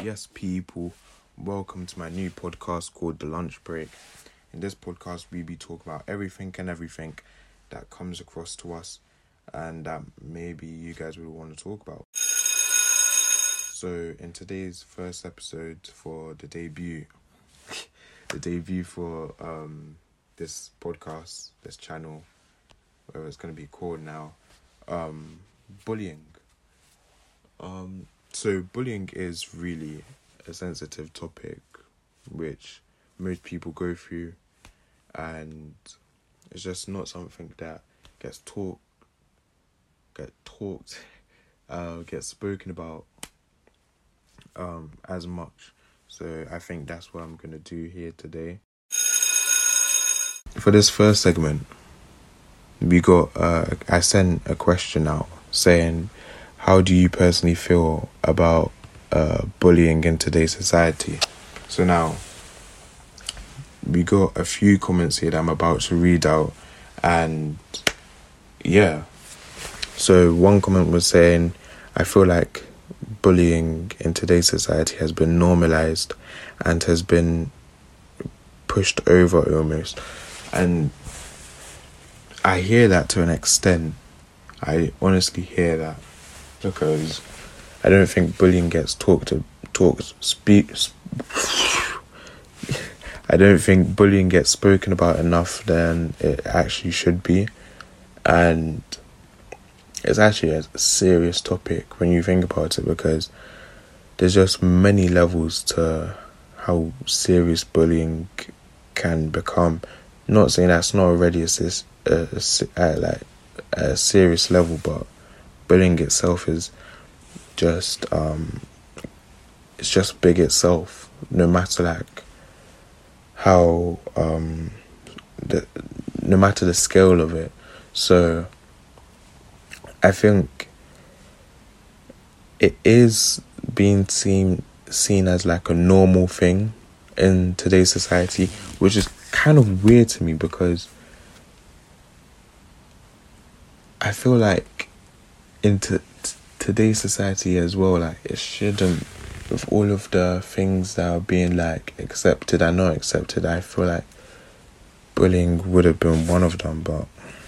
Yes, people, welcome to my new podcast called The Lunch Break. In this podcast, we be talking about everything that comes across to us and that maybe you guys would want to talk about. So, in today's first episode for the debut for this podcast, this channel, whatever it's going to be called now, bullying. So bullying is really a sensitive topic which most people go through, and it's just not something that gets spoken about as much. So I think that's what I'm going to do here today. For this first segment, I sent a question out saying, how do you personally feel about bullying in today's society? So now, we got a few comments here that I'm about to read out, and yeah. So one comment was saying, I feel like bullying in today's society has been normalized and has been pushed over almost. And I hear that to an extent. I honestly hear that, because I don't think bullying gets I don't think bullying gets spoken about enough than it actually should be. And it's actually a serious topic when you think about it, because there's just many levels to how serious bullying can become. Not saying that's not already a serious level, but bullying itself is just it's just big itself, no matter like how no matter the scale of it. So I think it is being seen as like a normal thing in today's society, which is kind of weird to me, because I feel like into today's society as well, like it shouldn't, with all of the things that are being like accepted and not accepted, I feel like bullying would have been one of them. But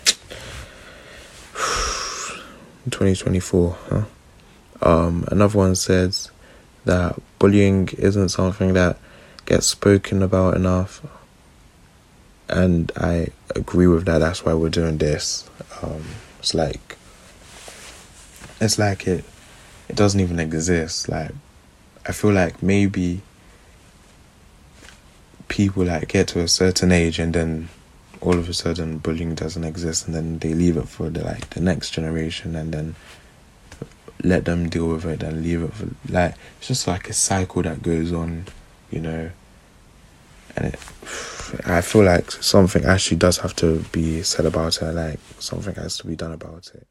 2024, another one says that bullying isn't something that gets spoken about enough, and I agree with that. That's why we're doing this. It's like it doesn't even exist. Like, I feel like maybe people like get to a certain age and then all of a sudden bullying doesn't exist, and then they leave it for the next generation, and then let them deal with it and leave it for it's just like a cycle that goes on, and I feel like something actually does have to be said about it. Like, something has to be done about it.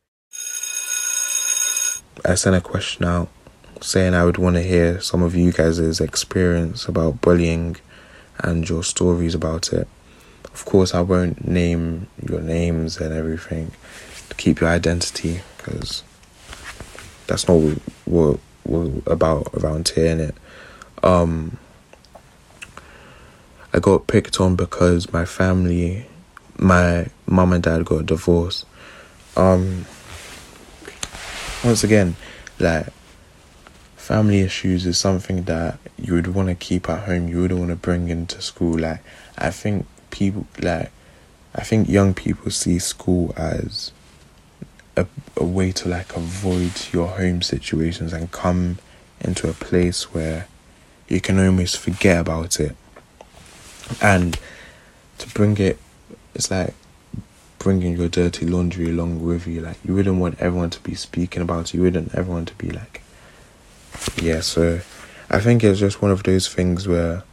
I sent a question out saying I would want to hear some of you guys' experience about bullying and your stories about it. Of course, I won't name your names and everything to keep your identity, because that's not what we're about around here, innit? I got picked on because my mum and dad got divorced. Once again, family issues is something that you would want to keep at home. You wouldn't want to bring into school. I think young people see school as a way to avoid your home situations and come into a place where you can almost forget about it. And to bring it, it's like bringing your dirty laundry along with you. You wouldn't want everyone to be speaking about it. You wouldn't everyone to be so I think it's just one of those things where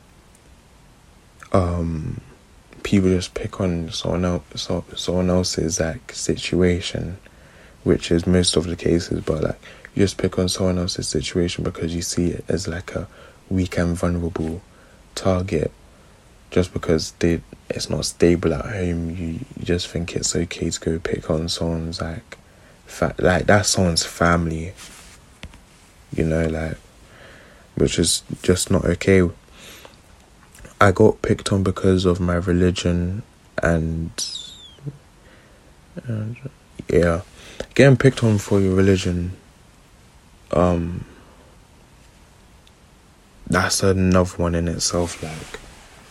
people just pick on someone else's situation, which is most of the cases, but you just pick on someone else's situation because you see it as a weak and vulnerable target. Just because it's not stable at home, you just think it's okay to go pick on someone's that's someone's family, which is just not okay. I got picked on because of my religion, and yeah, getting picked on for your religion, that's another one in itself. Like,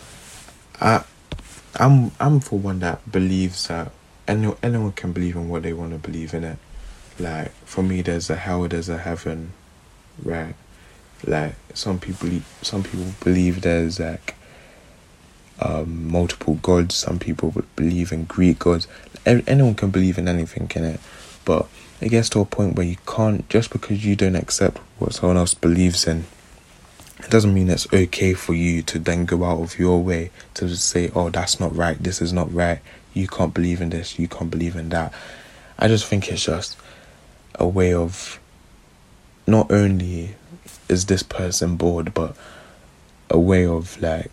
I'm for one that believes that anyone can believe in what they want to believe in it. Like, for me, there's a hell, there's a heaven, right? Like, some people believe there's like multiple gods. Some people believe in Greek gods. Anyone can believe in anything, can it? But it gets to a point where you can't, just because you don't accept what someone else believes in, it doesn't mean it's okay for you to then go out of your way to just say, oh, that's not right, this is not right, you can't believe in this, you can't believe in that. I just think it's just a way of, not only is this person bored, but a way of like,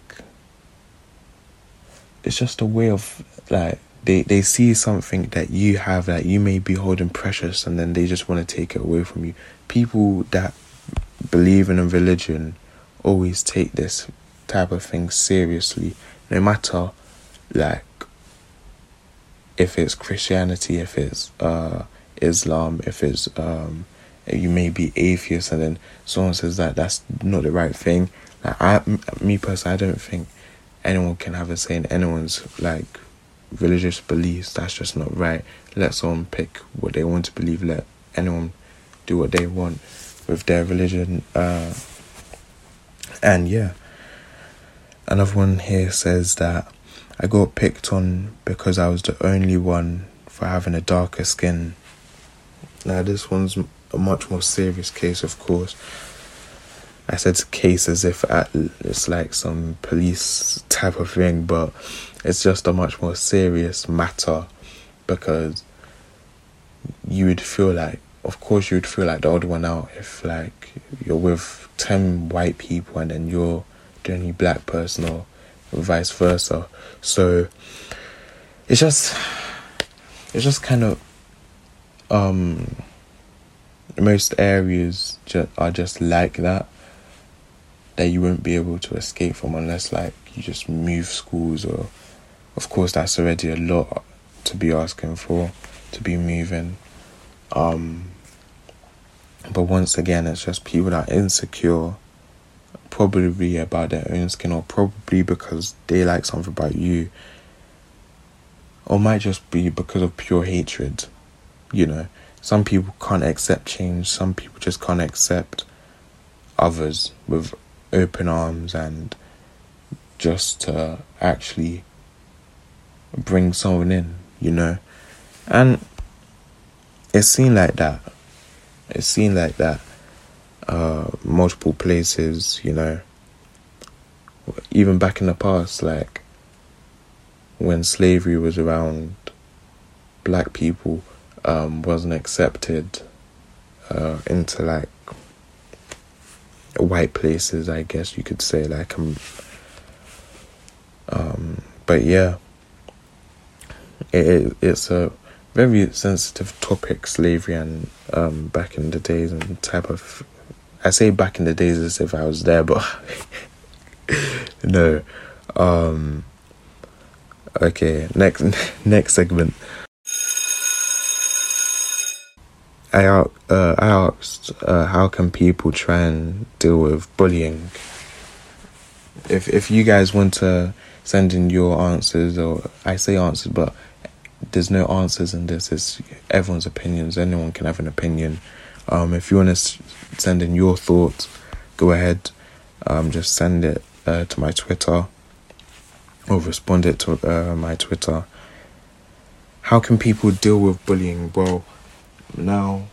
it's just a way of like, they see something that you have that you may be holding precious, and then they just want to take it away from you. People that believe in a religion always take this type of thing seriously, no matter like if it's Christianity, if it's Islam, if it's you may be atheist, and then someone says that that's not the right thing. Like, me personally, I don't think anyone can have a say in anyone's like religious beliefs. That's just not right. Let someone pick what they want to believe. Let anyone do what they want with their religion. And yeah, another one here says that I got picked on because I was the only one for having a darker skin. Now, this one's a much more serious case, of course. I said case as if it's like some police type of thing, but it's just a much more serious matter, because you would feel like, of course you would feel like the odd one out if like you're with 10 white people and then you're the only black person, or vice versa. So it's just kind of most areas are just like that you won't be able to escape from, unless like you just move schools, or of course that's already a lot to be asking for, to be moving. But once again, it's just people that are insecure, probably about their own skin, or probably because they like something about you, or might just be because of pure hatred. You know, some people can't accept change. Some people just can't accept others with open arms, and just to actually bring someone in, you know. And it's seen like that. Multiple places, you know. Even back in the past, like when slavery was around, black people wasn't accepted into like white places, I guess you could say. Like but yeah, it's a very sensitive topic, slavery, and back in the days, and type of, I say back in the days as if I was there, but no. Okay, next segment. I asked how can people try and deal with bullying. If you guys want to send in your answers, or I say answers, but there's no answers in this. It's everyone's opinions. Anyone can have an opinion. If you want to send in your thoughts, go ahead. Just send it to my Twitter, or respond it to my Twitter. How can people deal with bullying? Well, now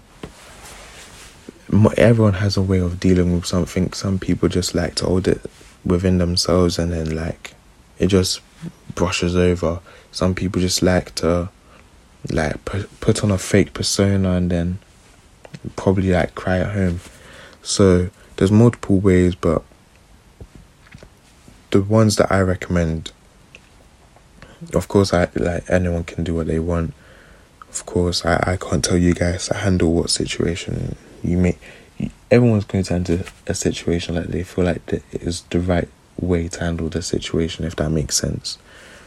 everyone has a way of dealing with something. Some people just like to hold it within themselves, and then like it just brushes over. Some people just like to like put on a fake persona and then probably like cry at home. So there's multiple ways, but the ones that I recommend, of course, anyone can do what they want. Of course, I can't tell you guys to handle what situation you everyone's going to enter a situation like they feel like that it is the right way to handle the situation, if that makes sense.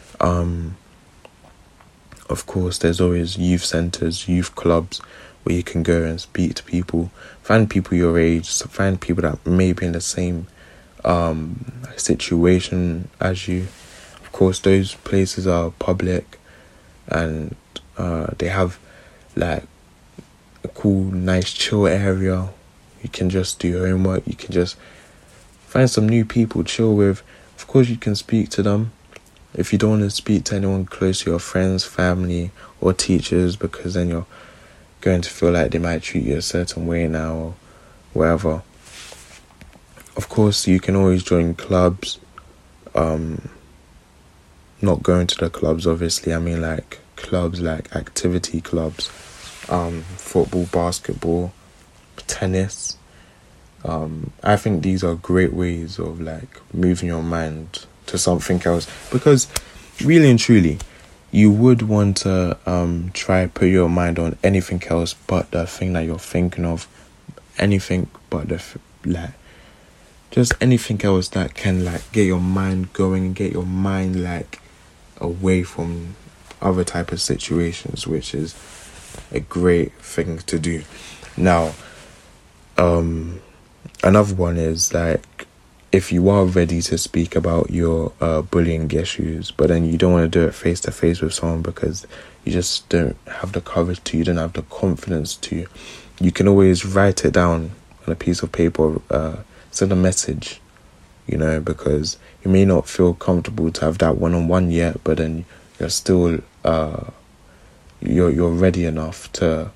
Of course, there's always youth centres, youth clubs, where you can go and speak to people, find people your age, find people that may be in the same situation as you. Of course, those places are public, and they have like a cool, nice, chill area. You can just do homework. You can just find some new people, chill with. Of course, you can speak to them. If you don't want to speak to anyone close to your friends, family, or teachers, because then you're going to feel like they might treat you a certain way now or whatever. Of course, you can always join clubs. Not going to the clubs, obviously. I mean, like clubs, like activity clubs, football, basketball, tennis. I think these are great ways of like moving your mind to something else, because really and truly you would want to try put your mind on anything else but the thing that you're thinking of, anything but just anything else that can like get your mind going and get your mind like away from other type of situations, which is a great thing to do. Now another one is like, if you are ready to speak about your bullying issues, but then you don't want to do it face to face with someone because you just don't have the courage to, you don't have the confidence to, you can always write it down on a piece of paper, send a message, because you may not feel comfortable to have that one-on-one yet, but then you're still you're ready enough to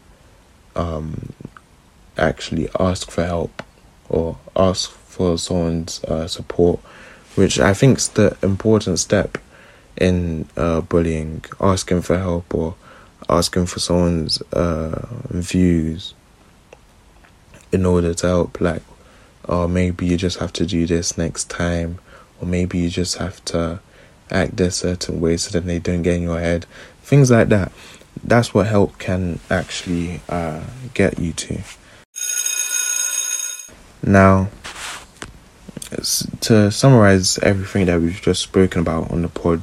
actually ask for help or ask for someone's support, which I think is the important step in bullying, asking for help or asking for someone's views in order to help, like, or maybe you just have to do this next time, or maybe you just have to act a certain way so that they don't get in your head, things like that. That's what help can actually get you to. Now, to summarize everything that we've just spoken about on the pod,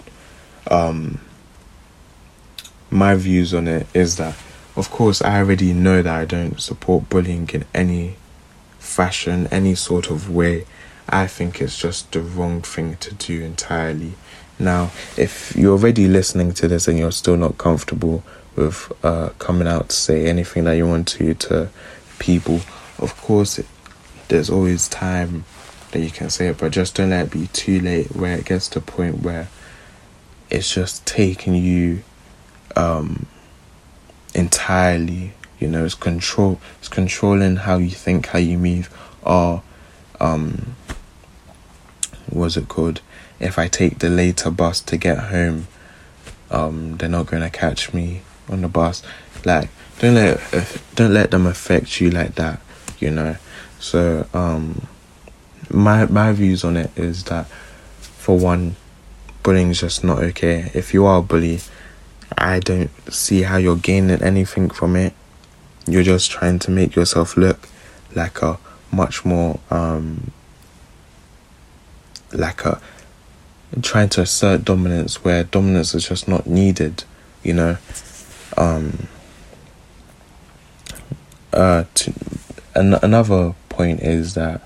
my views on it is that, of course, I already know that I don't support bullying in any fashion, any sort of way. I think it's just the wrong thing to do entirely. Now, if you're already listening to this and you're still not comfortable with coming out to say anything that you want to people, of course, there's always time that you can say it, but just don't let it be too late where it gets to a point where it's just taking you entirely, it's controlling how you think, how you move, or what's it called, if I take the later bus to get home, they're not going to catch me on the bus. Like, don't let them affect you like that, So my views on it is that, for one, bullying is just not okay. If you are a bully, I don't see how you're gaining anything from it. You're just trying to make yourself look like a much more trying to assert dominance where dominance is just not needed, another point is that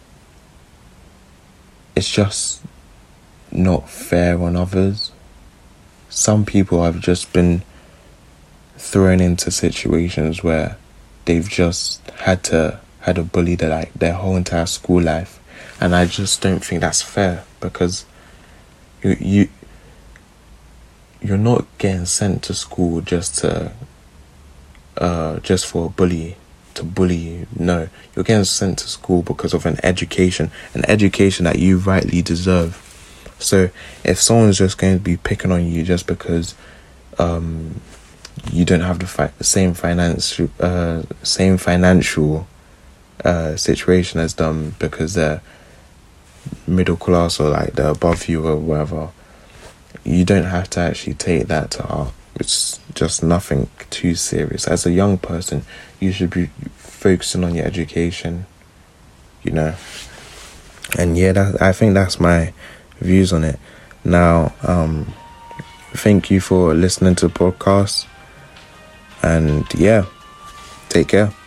it's just not fair on others. Some people have just been thrown into situations where they've just had a bully their whole entire school life, and I just don't think that's fair, because you're not getting sent to school just for a bully to bully you. No, you're getting sent to school because of an education that you rightly deserve. So if someone's just going to be picking on you just because you don't have the same financial situation as them, because they're middle class or like they're above you or whatever, you don't have to actually take that to heart. It's just nothing too serious. As a young person, you should be focusing on your education, you know. And yeah, I think that's my views on it. Now, thank you for listening to the podcast. And yeah, take care.